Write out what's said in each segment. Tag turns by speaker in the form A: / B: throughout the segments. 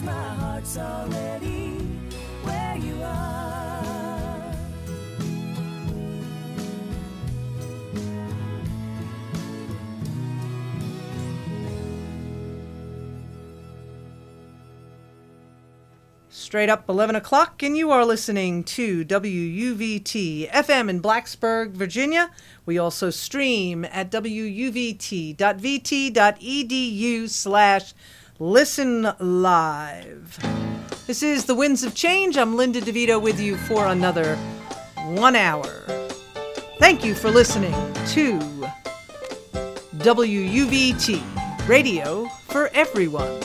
A: my heart's already where you are.
B: Straight up 11 o'clock, and you are listening to WUVT FM in Blacksburg, Virginia. We also stream at wuvt.vt.edu/listen live. This is The Winds of Change. I'm Linda DeVito with you for another 1 hour. Thank you for listening to WUVT, Radio for Everyone.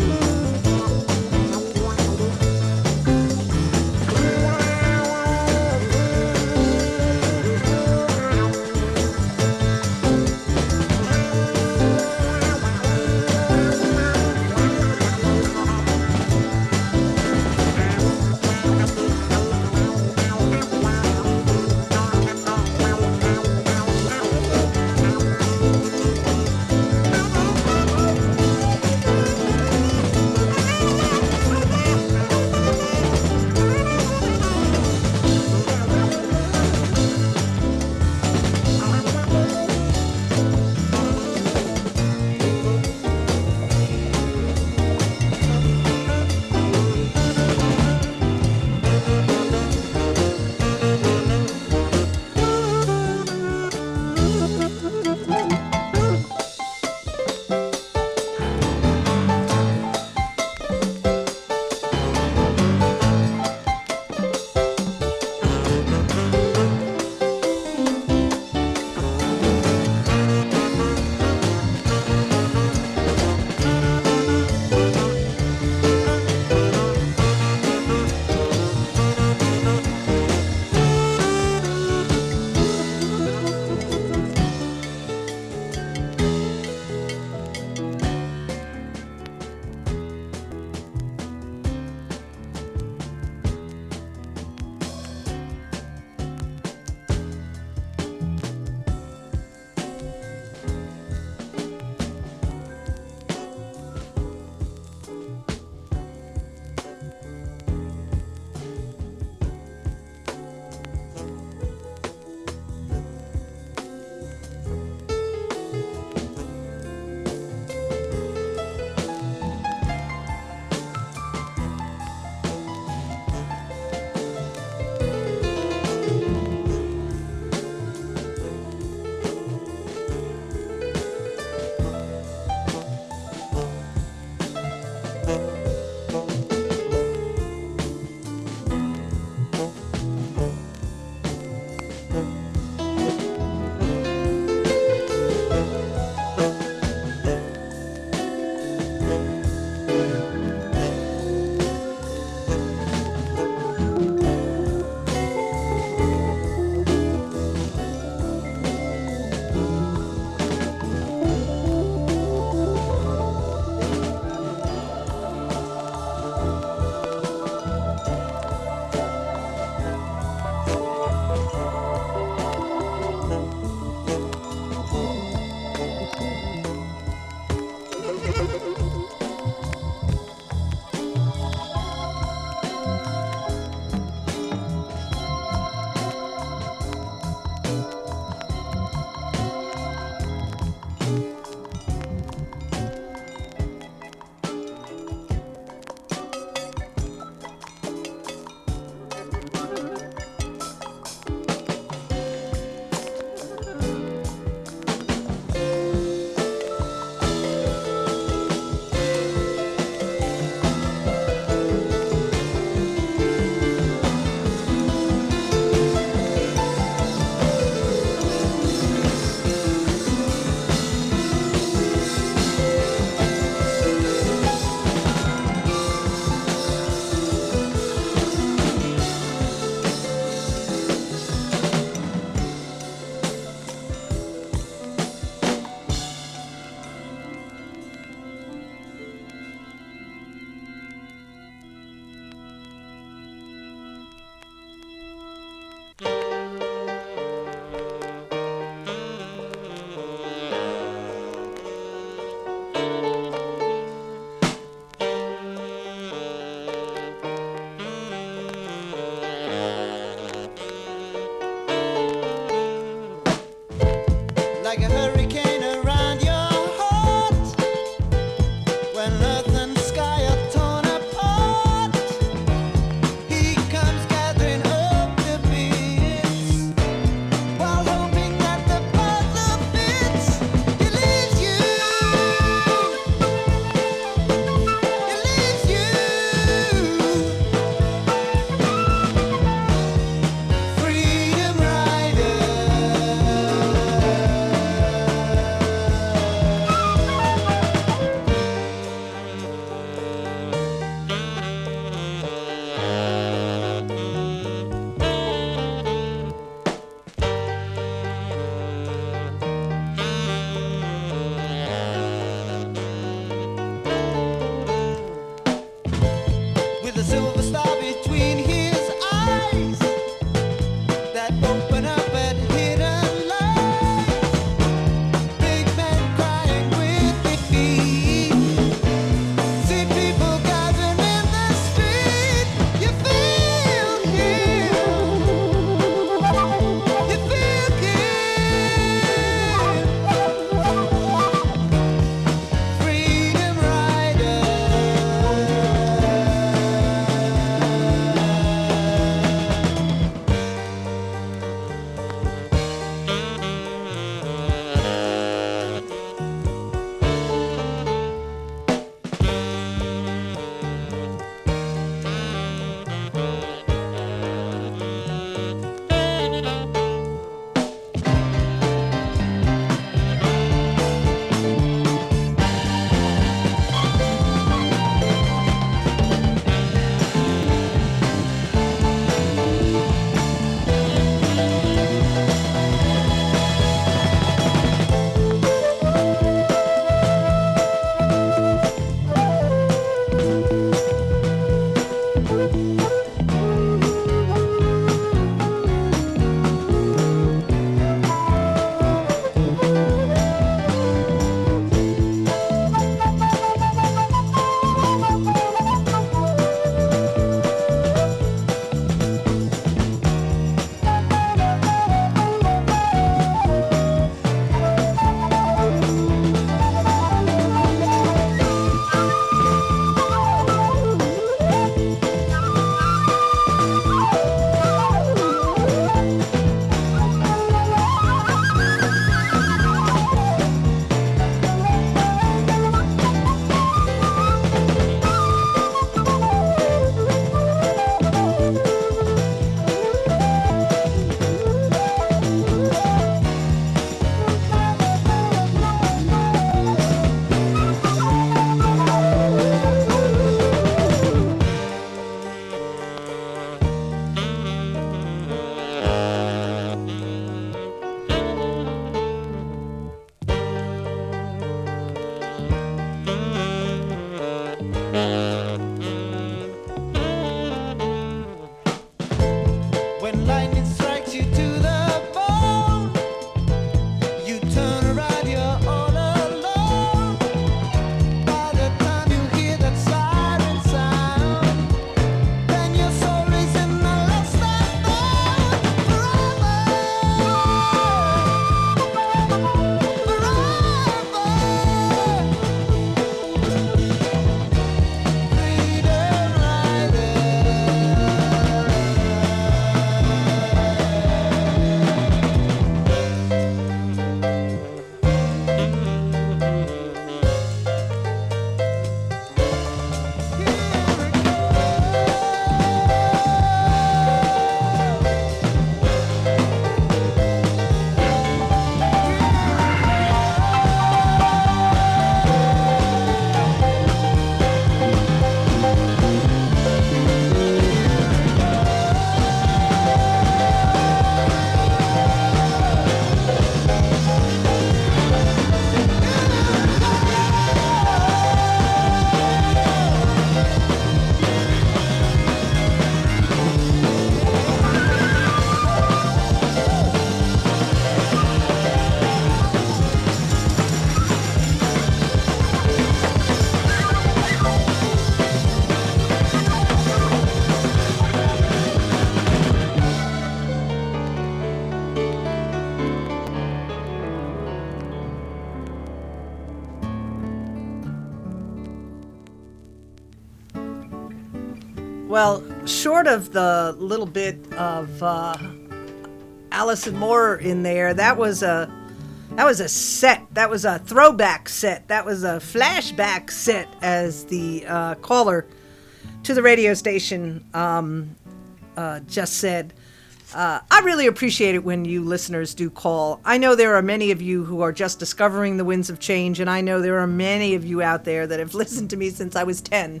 B: Well, short of the little bit of Alison Moore in there, that was a set. That was a throwback set. That was a flashback set, as the caller to the radio station just said. I really appreciate it when you listeners do call. I know there are many of you who are just discovering the winds of change, and I know there are many of you out there that have listened to me since I was 10.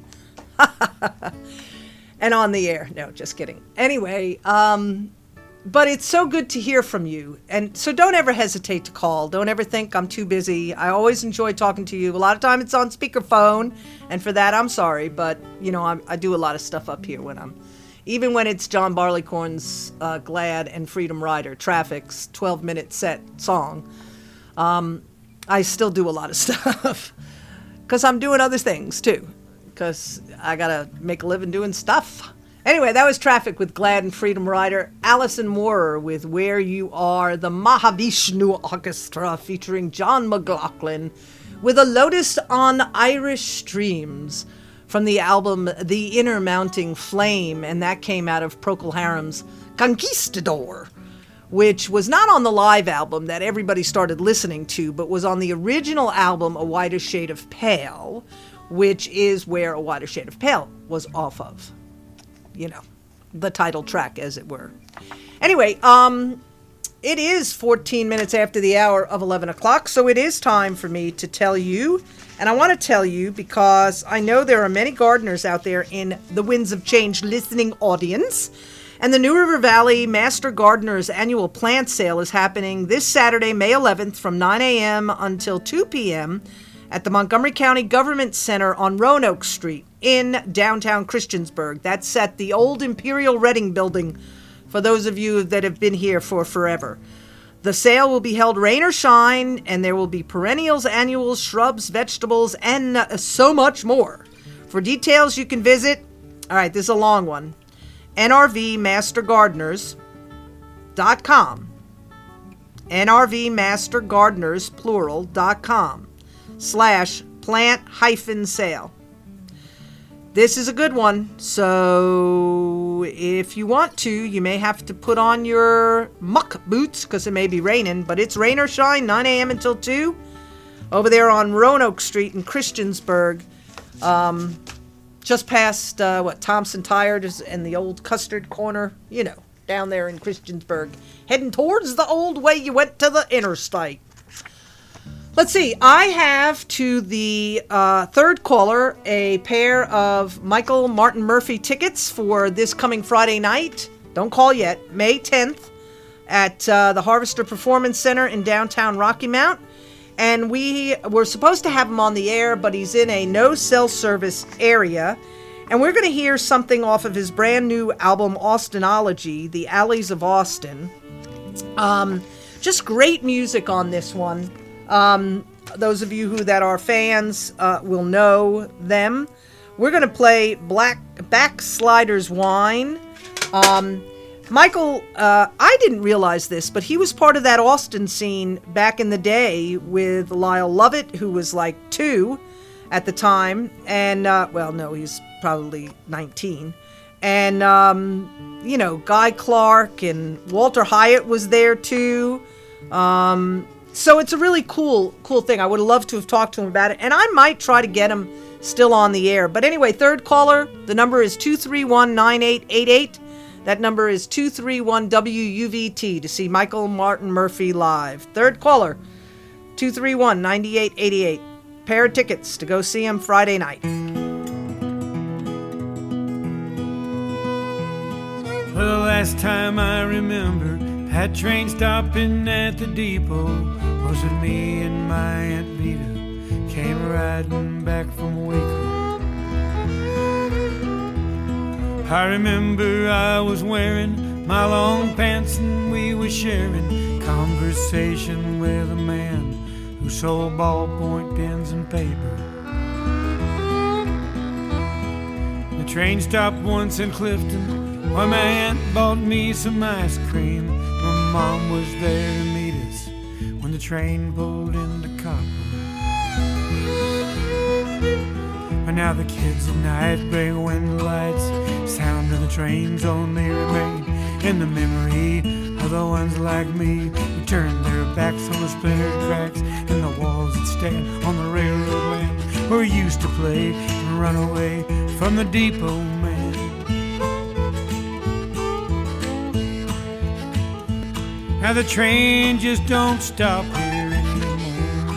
B: And on the air. No, just kidding. Anyway, but it's so good to hear from you. And so don't ever hesitate to call. Don't ever think I'm too busy. I always enjoy talking to you. A lot of time it's on speakerphone, and for that I'm sorry. But, you know, I do a lot of stuff up here even when it's John Barleycorn's Glad and Freedom Rider, Traffic's 12-minute set song. I still do a lot of stuff because I'm doing other things too. Because I gotta make a living doing stuff. Anyway, that was Traffic with Glad and Freedom Rider. Alison Moore with Where You Are. The Mahavishnu Orchestra featuring John McLaughlin with A Lotus on Irish Streams from the album The Inner Mounting Flame. And that came out of Procol Harum's Conquistador, which was not on the live album that everybody started listening to, but was on the original album A Whiter Shade of Pale, which is where A Whiter Shade of Pale was off of. You know, the title track, as it were. Anyway, it is 14 minutes after the hour of 11 o'clock, so it is time for me to tell you, and I want to tell you because I know there are many gardeners out there in the Winds of Change listening audience, and the New River Valley Master Gardeners annual plant sale is happening this Saturday, May 11th, from 9 a.m. until 2 p.m., at the Montgomery County Government Center on Roanoke Street in downtown Christiansburg. That's at the old Imperial Reading building for those of you that have been here for forever. The sale will be held rain or shine, and there will be perennials, annuals, shrubs, vegetables, and so much more. For details, you can visit, all right, this is a long one, nrvmastergardeners.com. nrvmastergardeners, plural.com. /plant-sale. This is a good one, so if you want to, you may have to put on your muck boots because it may be raining, but it's rain or shine, 9 a.m. until 2, over there on Roanoke Street in Christiansburg, just past, Thompson Tire and the old Custard Corner, you know, down there in Christiansburg, heading towards the old way you went to the interstate. Let's see, I have to the third caller a pair of Michael Martin Murphey tickets for this coming Friday night. Don't call yet, May 10th at the Harvester Performance Center in downtown Rocky Mount. And we were supposed to have him on the air, but he's in a no cell service area. And we're going to hear something off of his brand new album, Austinology, The Alleys of Austin. Just great music on this one. Those of you that are fans will know them. We're going to play Backsliders Wine. Michael, I didn't realize this, but he was part of that Austin scene back in the day with Lyle Lovett, who was like 2 at the time. And, he's probably 19. And, Guy Clark and Walter Hyatt was there too. So it's a really cool thing. I would have loved to have talked to him about it. And I might try to get him still on the air. But anyway, third caller, the number is 231-9888. That number is 231-WUVT to see Michael Martin Murphey live. Third caller, 231-9888. Pair of tickets to go see him Friday night.
C: Well, the last time I remember that train stopping at the depot was when me and my Aunt Vita came riding back from Waco. I remember I was wearing my long pants and we were sharing conversation with a man who sold ballpoint pens and paper. The train stopped once in Clifton where my aunt bought me some ice cream. My mom was there to meet us when the train pulled into Copper. But now the kids at night bring window lights, trains only remain in the memory of the ones like me who turned their backs on the splintered tracks and the walls that stand on the railroad land where we used to play and run away from the depot man. Now the train just don't stop here anymore.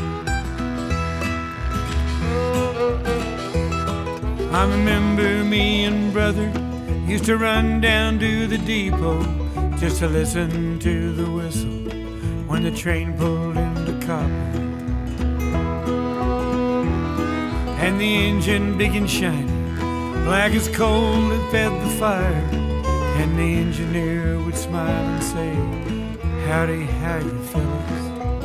C: I remember me and brother used to run down to the depot just to listen to the whistle when the train pulled into Copper. And the engine big and shiny, black as coal that fed the fire. And the engineer would smile and say, "Howdy, how you fellas?"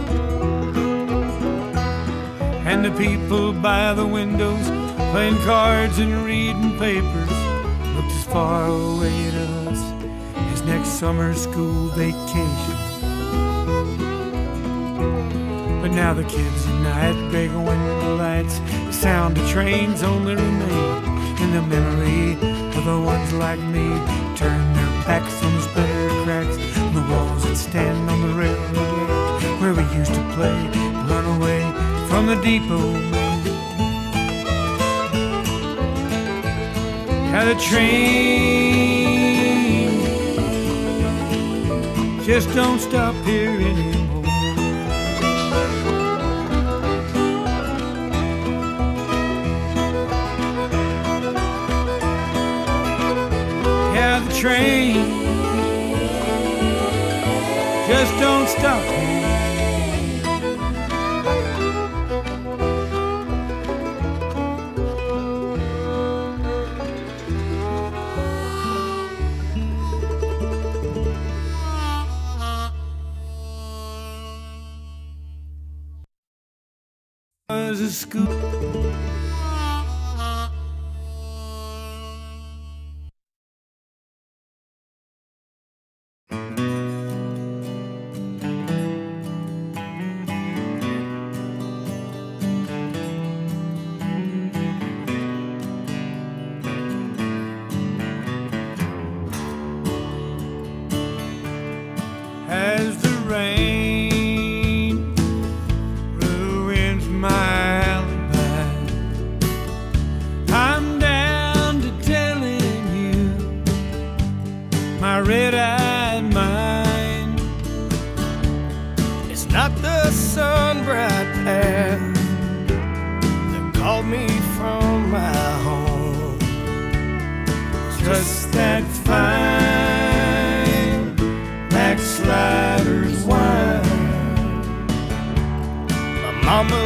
C: And the people by the windows playing cards and reading papers looked as far away to us as next summer school vacation. But now the kids at night, big window lights, the sound of trains only remain in the memory of the ones like me, turn their backs on the splintered cracks and the walls that stand on the railroad where we used to play and run away from the depot man. Now the train just don't stop here anymore. Yeah, the train just don't stop here. Was a school. As the rain ruins my alibi, I'm down to telling you my red-eyed mind.
D: It's not the sun-bright path that called me from my home. It's
C: Just that fine backslider's wine.
D: my mama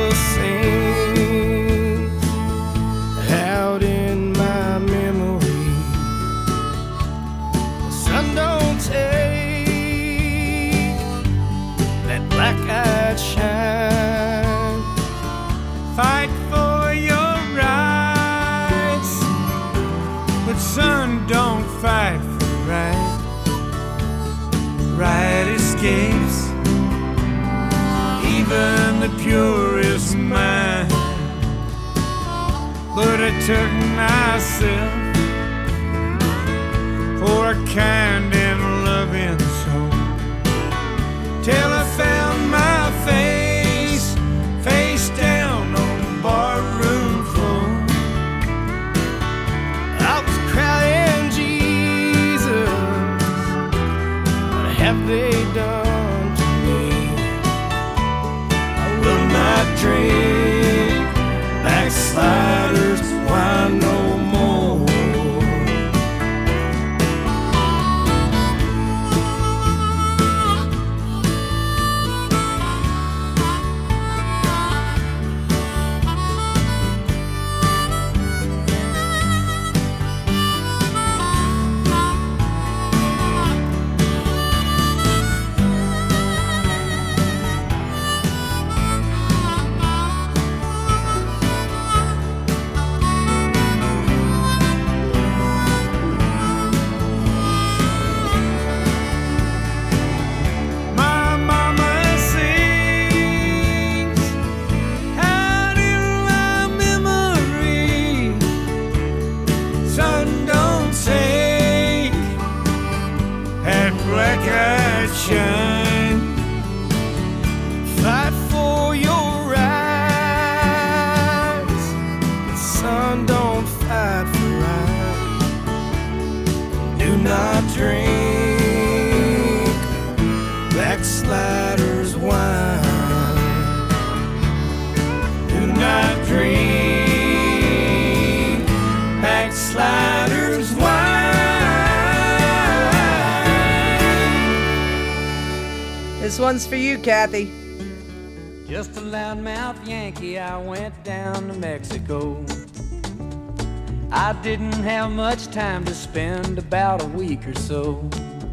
D: sings out in my memory. The sun don't take that black-eyed shine.
C: Fight for your rights, but son, don't fight for right. Right escapes even the purest mind. But I took myself for a kind and loving soul till I found my face down on the barroom floor.
D: I was crying, Jesus, what have they done to me? I will not drink backsliders wine no more.
C: shine.
D: Fight for your rights, but son, don't fight for right. Do not drink backsliders wine.
C: Do not drink backsliders wine.
B: This one's for you, Kathy.
C: Just a loudmouth Yankee, I went down to Mexico. I didn't have much time to spend, about a week or so.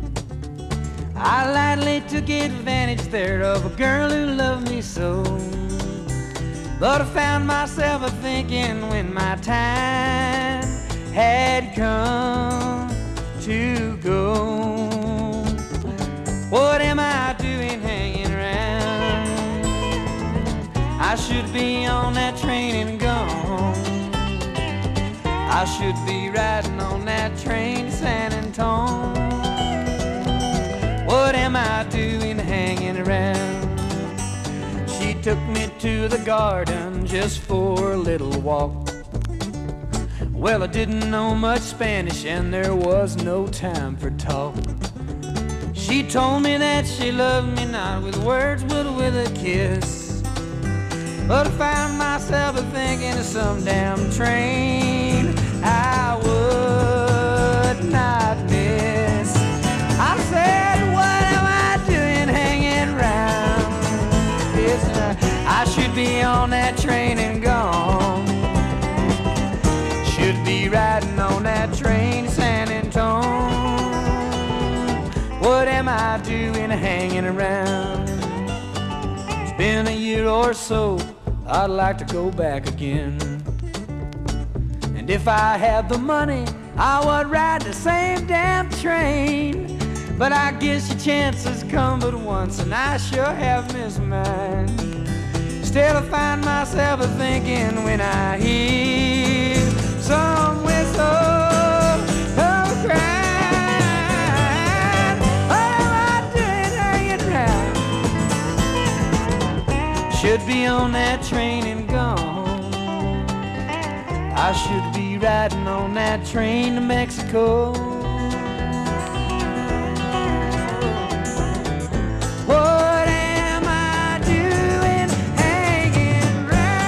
C: I lightly took advantage there of a girl who loved me so. But I found myself a-thinking when my time had come to go. What am I doing hanging around? I should be on that train and gone. I should be riding on that train to San Antone. What am I doing hanging around? She took me to the garden just for a little walk. Well, I didn't know much Spanish and there was no time for talk. She told me that she loved me not with words but with a kiss. But I found myself a-thinking of some damn train I would not miss. I said, what am I doing hanging around? Yes, I should be on that train and gone. Should be riding on that train to San Antone. What am I doing hanging around? It's been a year or so, I'd like to go back again. And if I had the money, I would ride the same damn train. But I guess your chances come but once, and I sure have missed mine. Still I find myself a-thinking when I hear some whistle of a crying. What am I doing hanging around? Should be on that train and gone. I should be riding on that train to Mexico. What am I doing hanging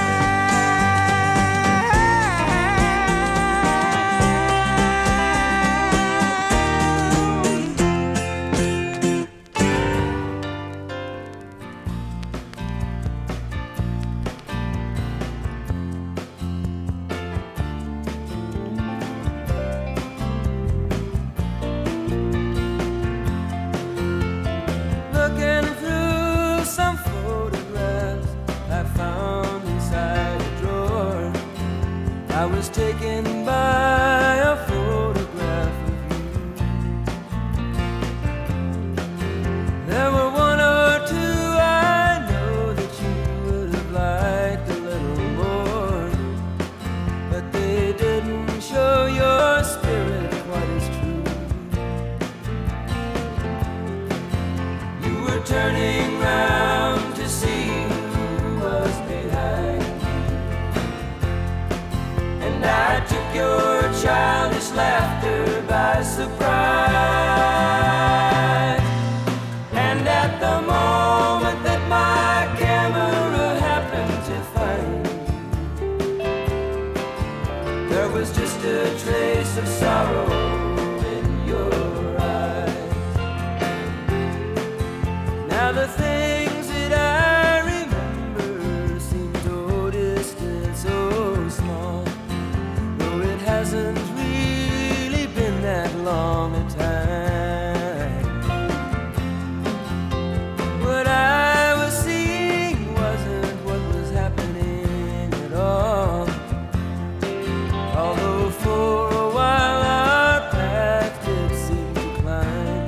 A: Looking through some photographs I found inside a drawer, I was taken by a photograph of you. There were one or two I know that you would have liked a little more, but they didn't show your spirit quite as true. You were turning round to see who was behind you, and I took your childish laughter by surprise. And at the moment that my camera happened to find you, there was just a trace of sorrow in your eyes. Now the things that I remember seem so distant, so small, though it hasn't really been that long a time. What I was seeing wasn't what was happening at all, although for a while our path did seem to climb.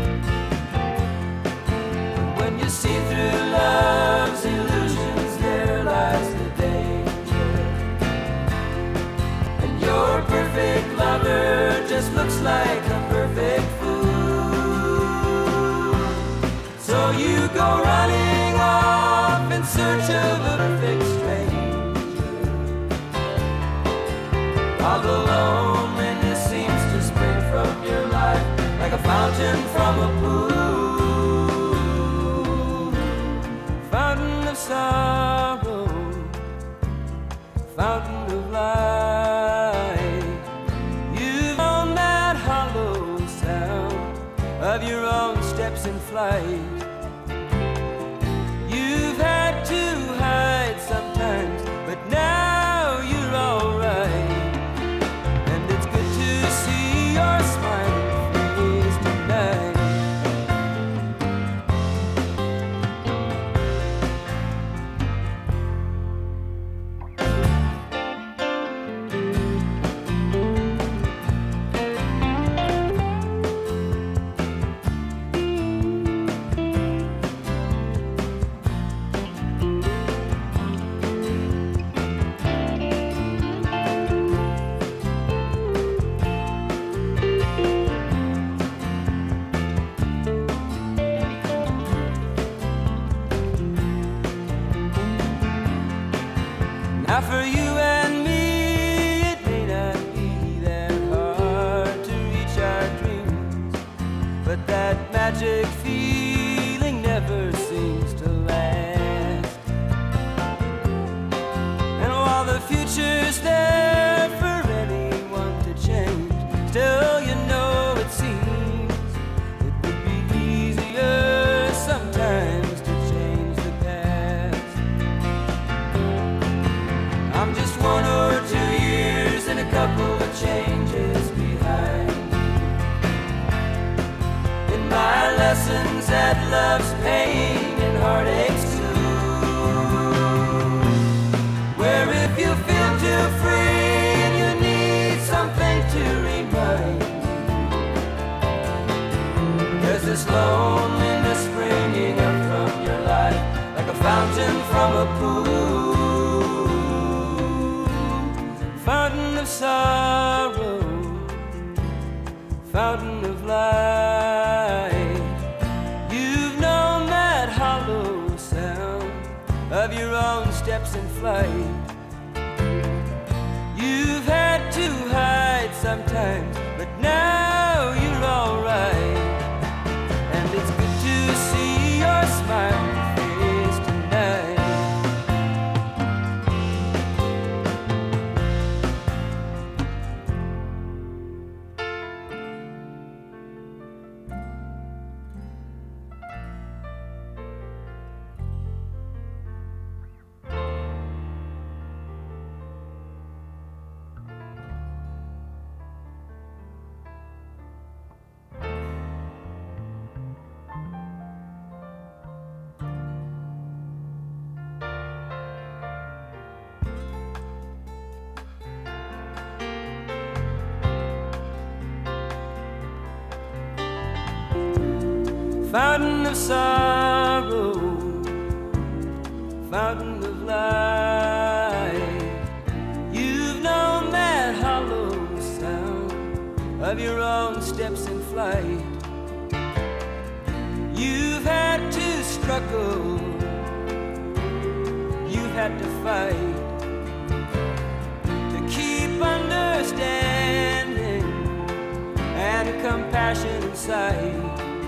A: When you see through love's illusions, there lies the danger, and your perfect lover just looks like a perfect fool. fountain from a pool, fountain of sorrow, fountain of light. You've known that hollow sound of your own steps in flight. You've had to hide sometimes, but now you're alright. And it's good to see your smiling face tonight. Now for you and me, it may not be that hard to reach our dreams, but that magic feeling never seems to last. And while the future's there for anyone to change, still you know it seems it would be easier sometimes to change the past. I'm just 1 or 2 years and a couple of changes behind. In my lessons at love's pain and heartaches too, where if you feel too free and you need something to remind, there's this loneliness springing up from your life like a fountain from a pool, fountain of sorrow, fountain of light. You've known that hollow sound of your own steps in flight. You've had to hide sometimes, but now you're alright. And it's good to see your smiling face tonight. Fountain of sorrow, fountain of light. You've known that hollow sound of your own steps in flight. You've had to struggle, you've had to fight to keep understanding and compassion in sight.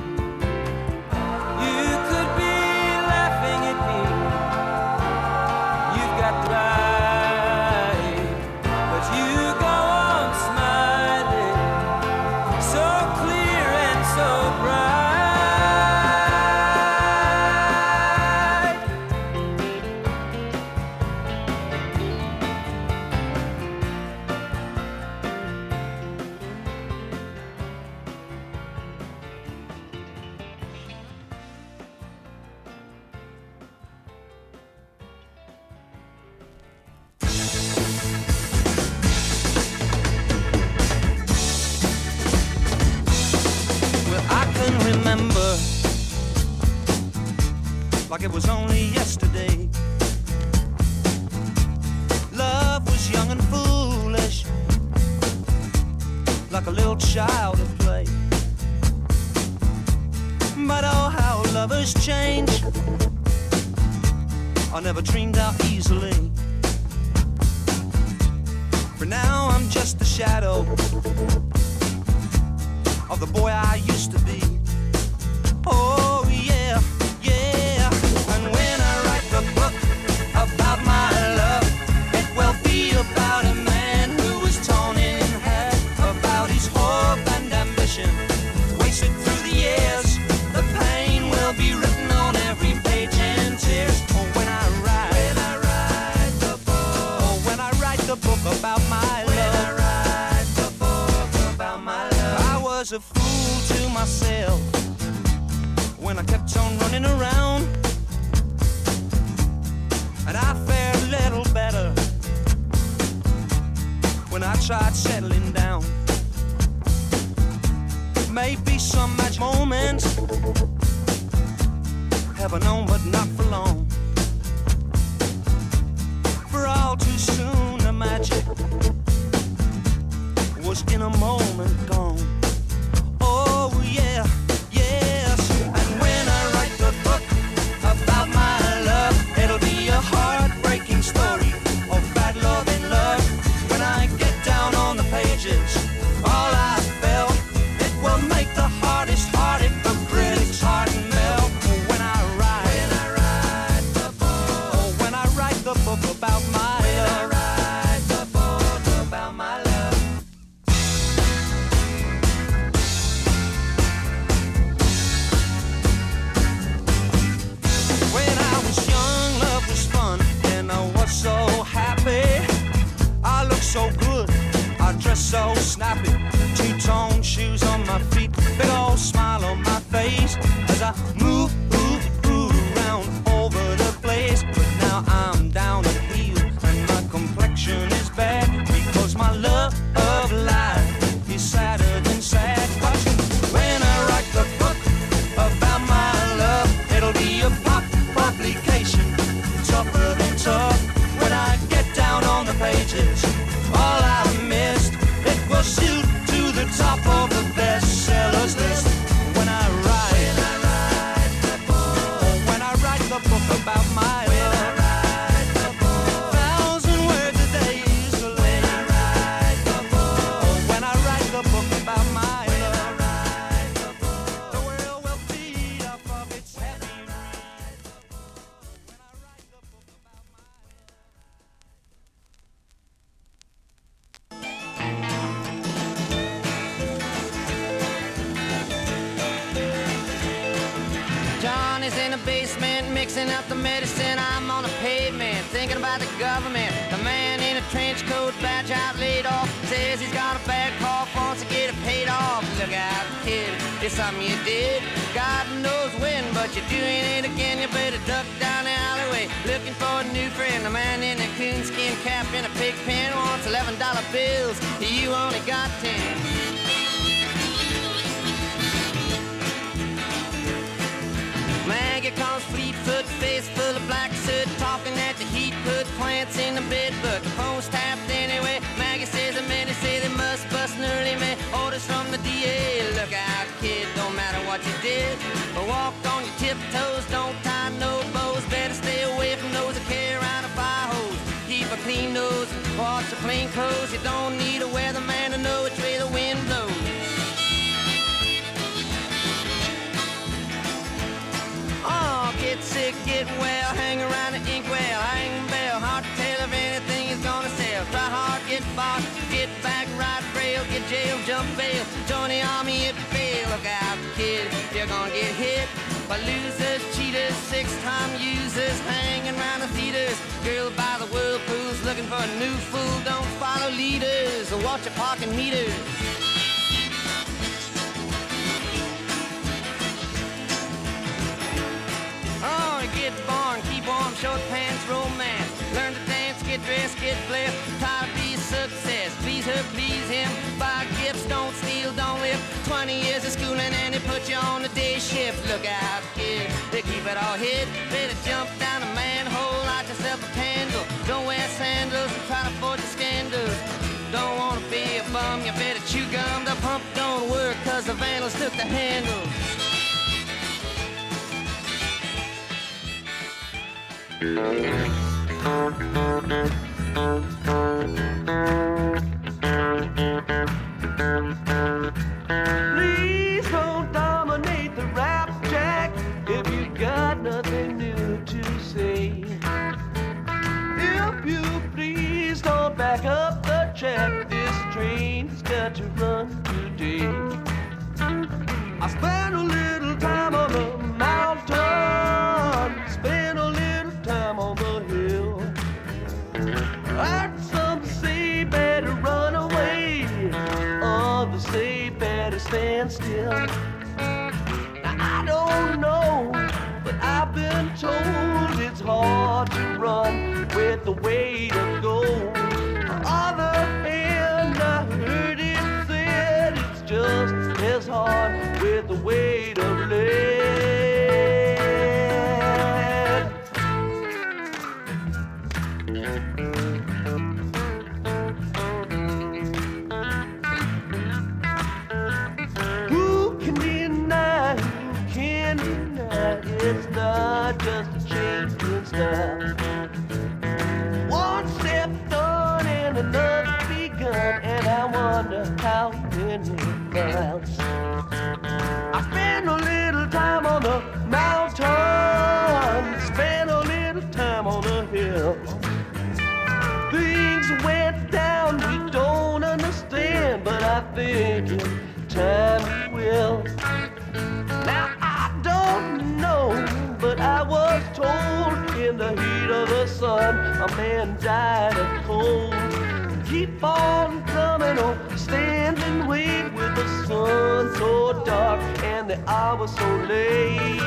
A: You could be laughing at me, you've got pride, but you go on smiling, so clear and so bright.
D: Remember, like it was only yesterday, love was young and foolish, like a little child at play. But oh, how lovers change. I never dreamed out easily. For now I'm just a shadow of the boy I used to be. Oh yeah, yeah. And when I write the book about my love, it will be about a man who was torn in half, about his hope and ambition, wasted through the years. The pain will be written on every page in tears. Oh, when I write the book, oh, when I write the book about my love, when I write the book about my love. I was a fool to myself when I kept on running around, and I fared a little better when I tried settling down. Maybe some magic moment, heaven known, but not for long. For all too soon the magic was in a moment gone. Oh yeah, yes. And when I write the book about my love, it'll be a heartbreaking story of bad love and love. When I get down on the pages, all I felt, it will make the hardest hearted for critics' heart and melt. When I write the book, oh, when I write the book about my love, when I write the book about my love. When I was young, love was fun, and I was so happy. I looked so good, I dressed so snappy. Two-tone shoes on my feet, big old smile on my face as I move around over the place. But now I'm down at heel and my complexion is bad, because my love of life is sadder than sad. But when I write the book about my love, it'll be a publication, tougher than tough. When I get down on the pages, all I missed, it will shoot to the top of the bestsellers list. When I write the book, when I write the book about my love, thousand words a day easily. When I write the book, when I write the book about my love, the world will feed off of its heavy rain. When I write the book about my
E: John is in the basement mixing up the medicine. I'm on the pavement thinking about the government. The man in a trench coat, badge out, laid off, says he's got a bad cough, wants to get it paid off. Look out, kid, it's something you did, God knows when, but you're doing it again. You better duck down the alleyway looking for a new friend. The man in a coonskin cap and a pig pen wants $11 bills, you only got 10. Maggie comes Fleetfoot, face full of black soot, talking at the heat, put plants in the bed, but the phone's tapped anyway. Maggie says the men say they must bust an early man. Orders from the DA, look out kid, don't matter what you did, walk on your tiptoes, don't tie no bows, better stay away from those that carry around a fire hose. Keep a clean nose, wash your plain clothes, you don't need a weatherman to know which way the wind blows. Oh, get sick, get well, hang around the inkwell, hang bell, hard to tell if anything is gonna sell. Try hard, get bought, get back, ride rail, get jail, jump bail, join the army if you fail. Look out, kid, you're gonna get hit by losers, cheaters, six-time users, hanging around the theaters. Girl by the whirlpools, looking for a new fool. Don't follow leaders or watch your parking meters. Oh, get born, keep warm, short pants, romance. Learn to dance, get dressed, get blessed. Try to be success, please her, please him. Buy gifts, don't steal, don't live. 20 years of schooling and they put you on the day shift. Look out, kid, they keep it all hid. Better jump down a manhole, light yourself a candle. Don't wear sandals and try to avoid the scandals. Don't wanna be a bum, you better chew gum. The pump don't work cause the vandals took the handle.
A: Please don't dominate the rap, Jack, if you got nothing new to say. If you please don't back up the track, this train's got to run today. I spent a little time on the mountain, spent a little time on the hill. Heard some say better run away, others say better stand still. Now I don't know, but I've been told it's hard to run with the weight of gold. On the other hand, I heard it said it's just as hard with the weight of lead. Who can deny, it's not just a change in style. One step done and another begun, and I wonder how many miles. I spent a little time on the mountain, spent a little time on the hill. Things went down we don't understand, but I think in time we will. Now I don't know, but I was told in the heat of the sun a man died of cold. Keep on coming on, stand and wait with the sun so dark and the hour so late.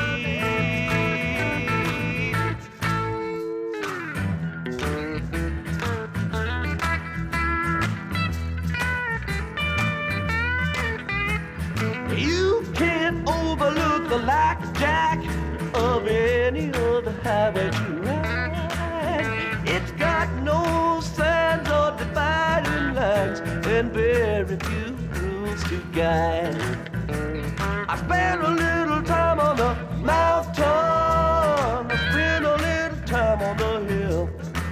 A: You can't overlook the lackjack of any other highway you ride. It's got no signs or dividing lines and very few rules to guide. I spent a little time on the mountain, I spent a little time on the hill.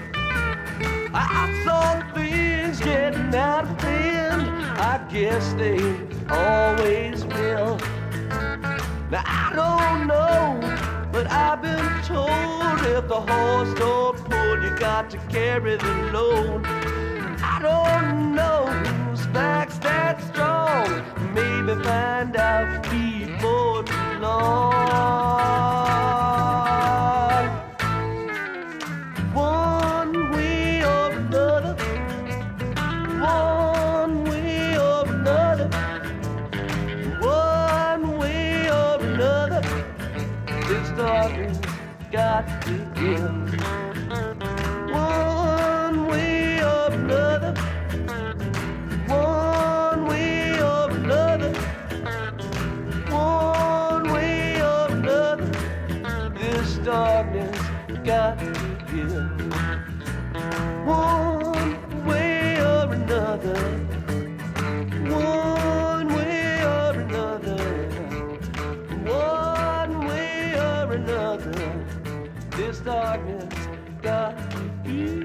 A: I saw things getting out of hand, I guess they always will. Now I don't know, but I've been told if the horse don't pull, you got to carry the load. I don't know whose back's that strong, maybe find out before too long. One way or another, one way or another, one way or another, this darkness got to end. One way or another, one way or another, one way or another, this darkness got to end. One way or another, one way or another, one way or another, this darkness got to end.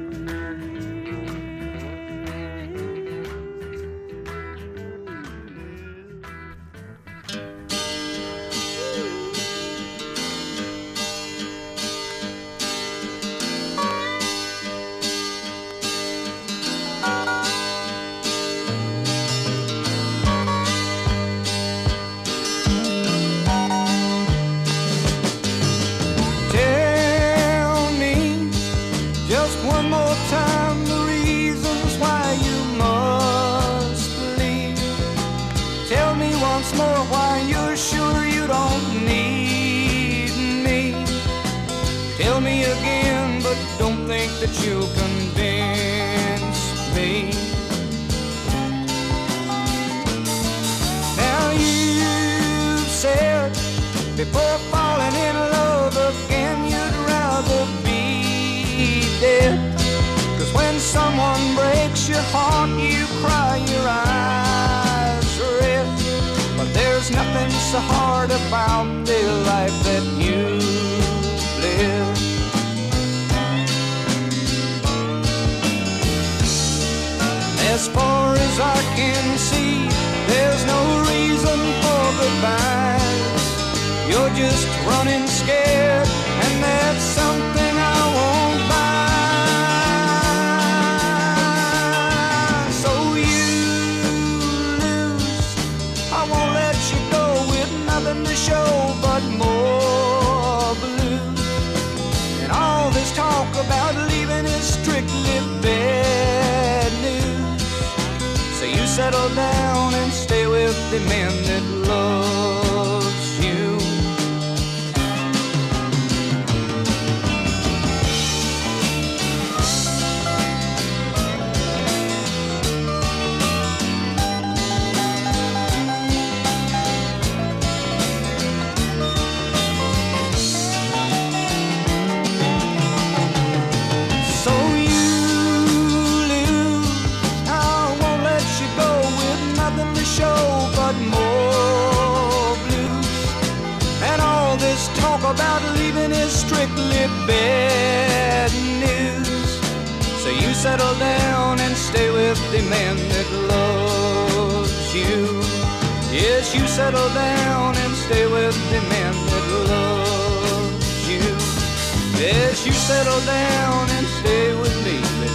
C: Tell me just one more time the reasons why you must leave. Tell me once more why you're sure you don't need me. Tell me again, but don't think that you'll convince me. Now you've said before falling in love again you'd rather be dead. 'Cause when someone breaks your heart you cry your eyes red. But there's nothing so hard about the life that you live. As far as I can see,
D: nothing to show but more blues. And all this talk about leaving is strictly bad news. So you settle down and stay with the man that loves you. Show but more blues. And all this talk about leaving is strictly bad news. So you settle down and stay with the man that loves you. Yes, you settle down and stay with the man that loves you. Yes, you settle down and stay with me, baby.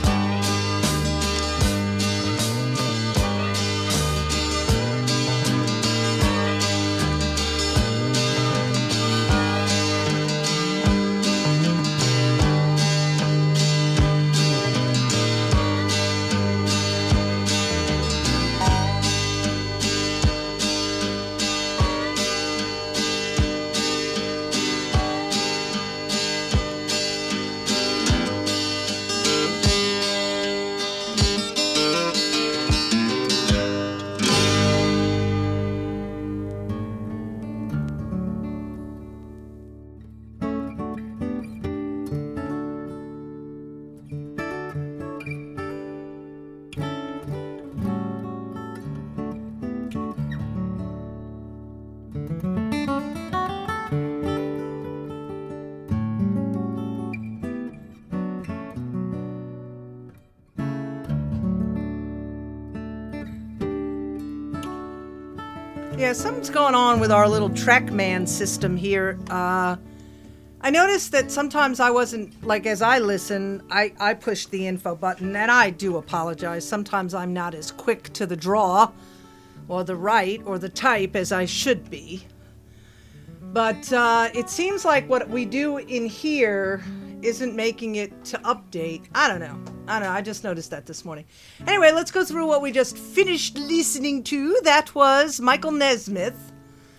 B: Yeah, something's going on with our little TrackMan system here. I noticed that sometimes I wasn't, like, as I listen, I push the info button, and I do apologize. Sometimes I'm not as quick to the draw, or the write, or the type as I should be. But it seems like what we do in here isn't making it to update. I don't know. I just noticed that this morning. Anyway, let's go through what we just finished listening to. That was Michael Nesmith.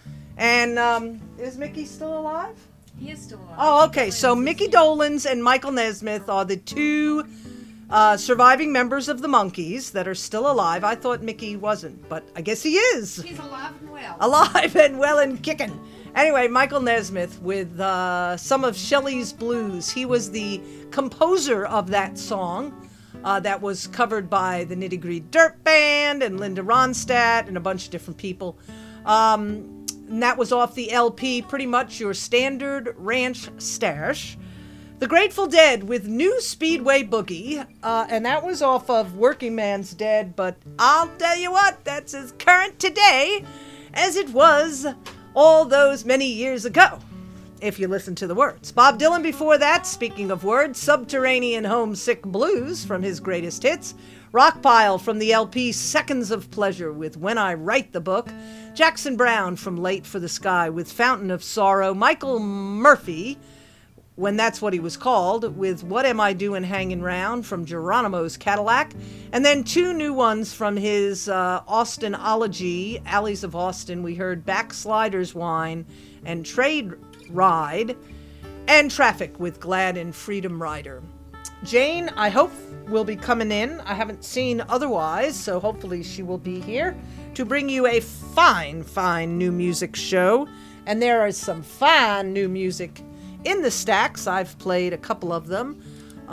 B: And is Mickey still alive?
F: He is still alive.
B: Oh, okay. So Mickey Dolenz and Michael Nesmith are the two surviving members of the Monkees that are still alive. I thought Mickey wasn't, but I guess he is.
F: He's alive and well.
B: Alive and well and kicking. Anyway, Michael Nesmith with some of Shelley's Blues. He was the composer of that song that was covered by the Nitty Gritty Dirt Band and Linda Ronstadt and a bunch of different people. And that was off the LP, pretty much your standard ranch stash. The Grateful Dead with New Speedway Boogie, and that was off of Working Man's Dead, but I'll tell you what, that's as current today as it was all those many years ago, if you listen to the words. Bob Dylan before that, speaking of words, Subterranean Homesick Blues from his greatest hits, Rockpile from the LP Seconds of Pleasure with When I Write the Book, Jackson Browne from Late for the Sky with Fountain of Sorrow, Michael Murphy, when that's what he was called, with What Am I Doing Hanging Round from Geronimo's Cadillac, and then two new ones from his Austin-ology, Alleys of Austin. We heard Backsliders Wine and Trade Ride, and Traffic with Glad and Freedom Rider. Jane, I hope, will be coming in. I haven't seen otherwise, so hopefully she will be here to bring you a fine, fine new music show. And there is some fine new music in the stacks. I've played a couple of them,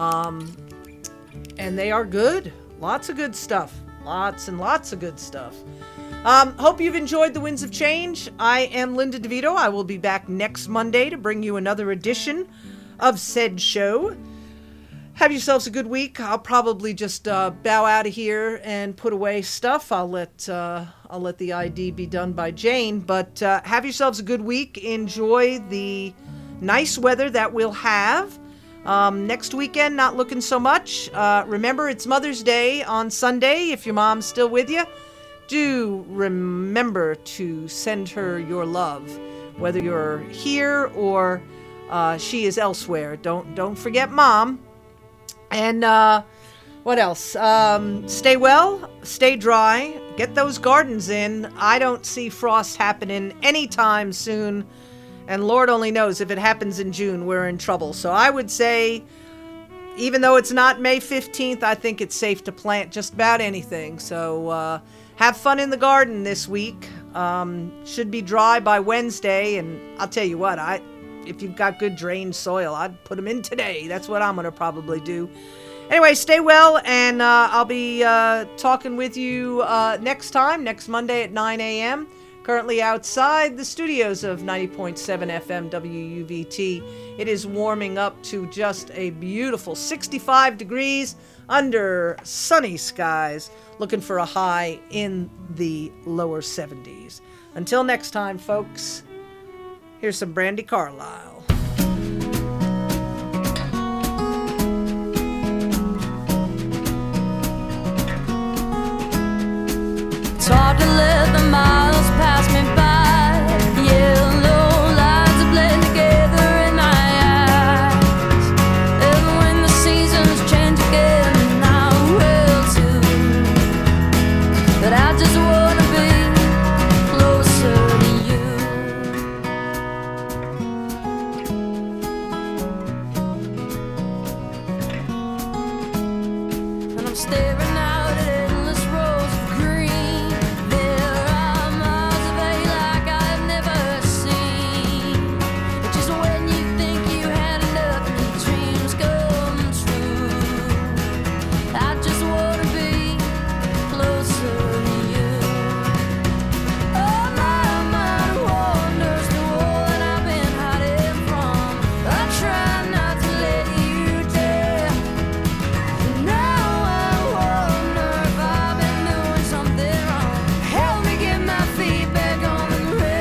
B: and they are good. Lots of good stuff. Lots and lots of good stuff. Hope you've enjoyed the Winds of Change. I am Linda DeVito. I will be back next Monday to bring you another edition of said show. Have yourselves a good week. I'll probably just bow out of here and put away stuff. I'll let the ID be done by Jane. But have yourselves a good week. Enjoy the nice weather that we'll have. Next weekend, not looking so much. Remember, it's Mother's Day on Sunday. If your mom's still with you, do remember to send her your love, whether you're here or she is elsewhere. Don't forget Mom. And what else? Stay well, stay dry, get those gardens in. I don't see frost happening anytime soon. And Lord only knows if it happens in June, we're in trouble. So I would say, even though it's not May 15th, I think it's safe to plant just about anything. So have fun in the garden this week. Should be dry by Wednesday. And I'll tell you what, if you've got good drained soil, I'd put them in today. That's what I'm going to probably do. Anyway, stay well, and I'll be talking with you next Monday at 9 a.m., currently outside the studios of 90.7 FM WUVT. It is warming up to just a beautiful 65 degrees under sunny skies, looking for a high in the lower 70s. Until next time, folks, here's some Brandi Carlile.
G: It's hard to let the miles pass me by. Yellow lines are blend together in my eyes. And when the seasons change again, I will too. But I just wanna be closer to you. And I'm staring out at endless rows of green. There are miles of hay like I've never seen. But just when you think you had enough and your dreams come true, I just wanna be closer to you. Oh, my mind wanders through all that I've been hiding from. I try not to let you down. Now I wonder if I've been doing something wrong. Help me get my feet back on the ground.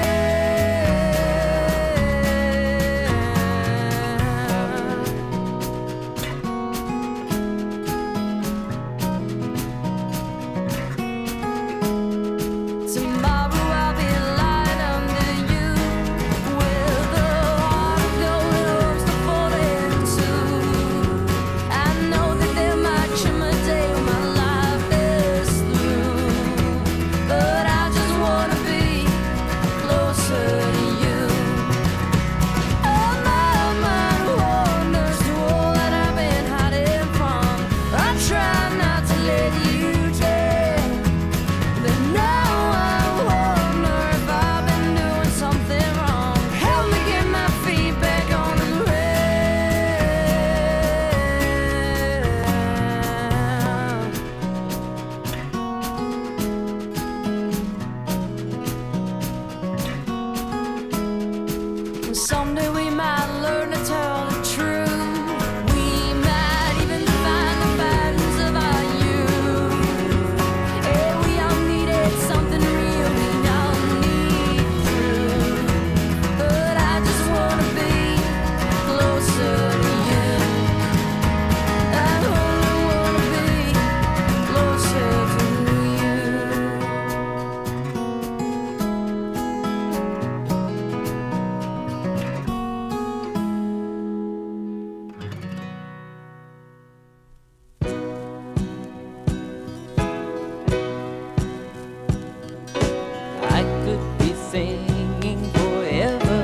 G: Tomorrow I'll be lying under you with a heart of gold and hopes to fall into. I know that there might come a day when my life is through, but I just wanna be closer to you. Oh, my mind wanders through all that I've been hiding from. I try not to let you down, but now I wonder if I've been doing something wrong. Help me get my feet back on the ground. And someday we might learn to tell the truth. We might even find the patterns of our youth. Yeah, we all needed something real, we all need truth. But I just wanna be closer to you. I only wanna be closer to you.
H: I could be singing forever.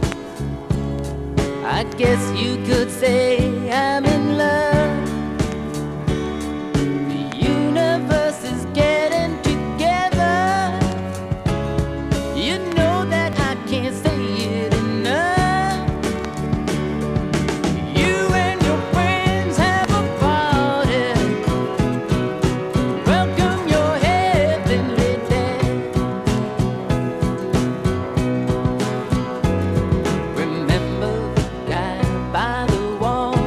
H: I guess you could say I'm in love. The universe is getting together. You know that I can't say it enough. You and your friends have a party. Welcome your heavenly day. Remember the guy by the wall.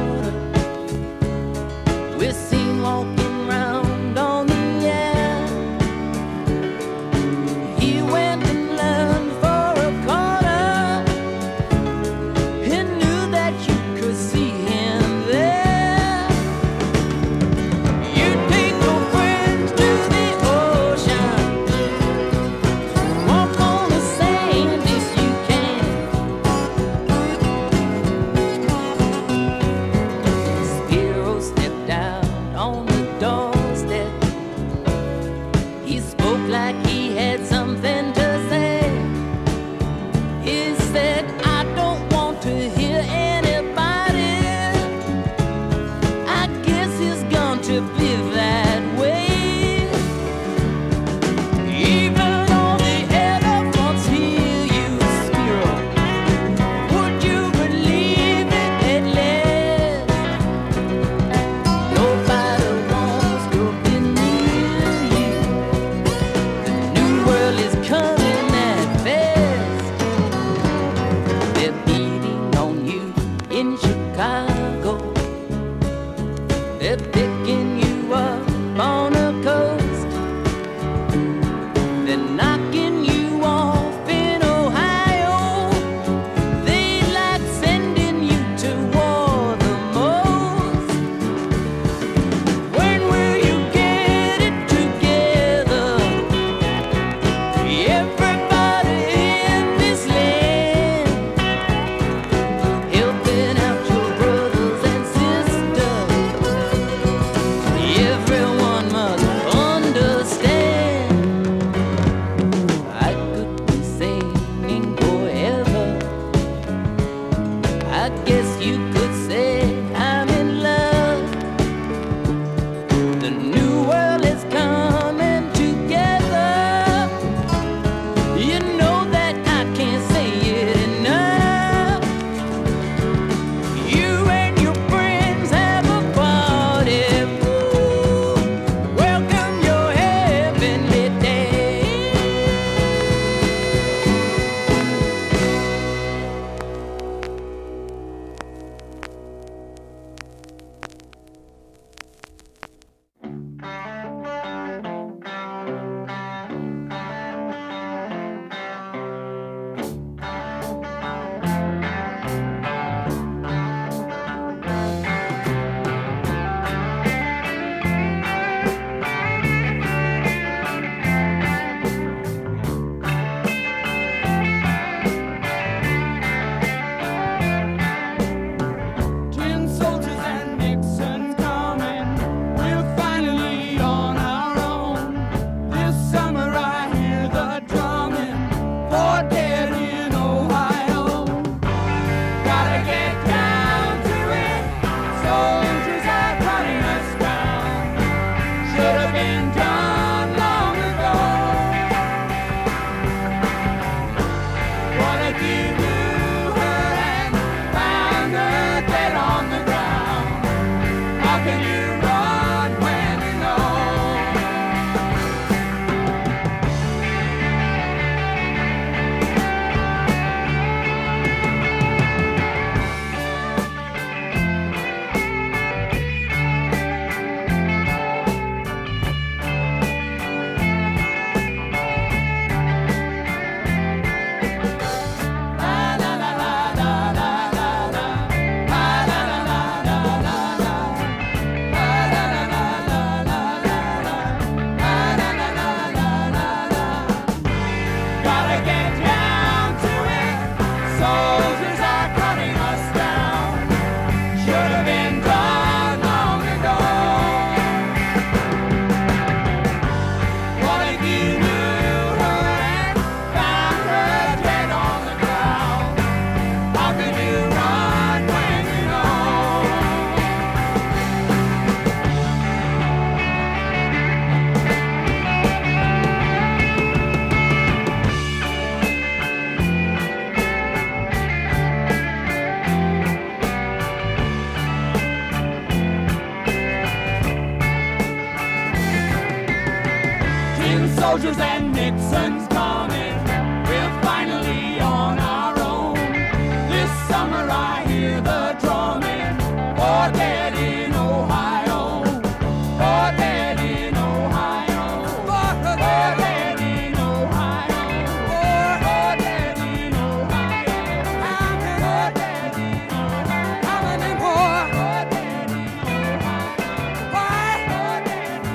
C: soldiers and Nixon's coming. We're finally on our own. This summer I hear the drumming. For dead in Ohio. For dead in Ohio. For dead in Ohio. For dead in Ohio. For dead in Ohio. How many more? For dead in Ohio. Why? For dead in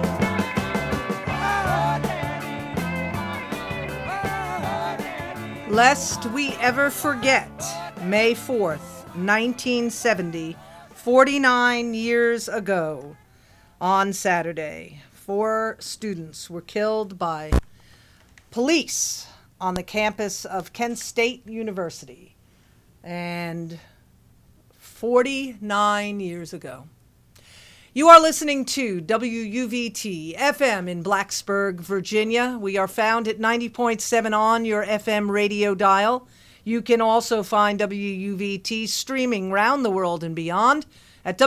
C: Ohio.
B: Lest we ever forget, May 4th, 1970, 49 years ago, on Saturday, 4 students were killed by police on the campus of Kent State University. And 49 years ago. You are listening to WUVT FM in Blacksburg, Virginia. We are found at 90.7 on your FM radio dial. You can also find WUVT streaming round the world and beyond at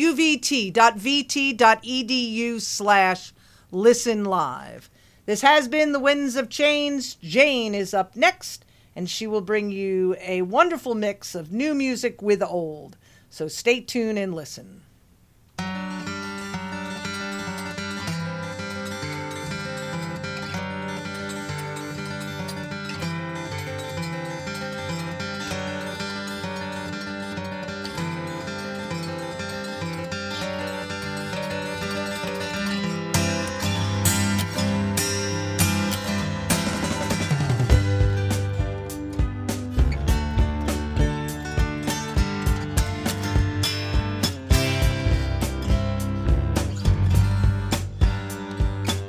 B: wuvt.vt.edu/listen live. This has been The Winds of Change. Jane is up next, and she will bring you a wonderful mix of new music with old. So stay tuned and listen.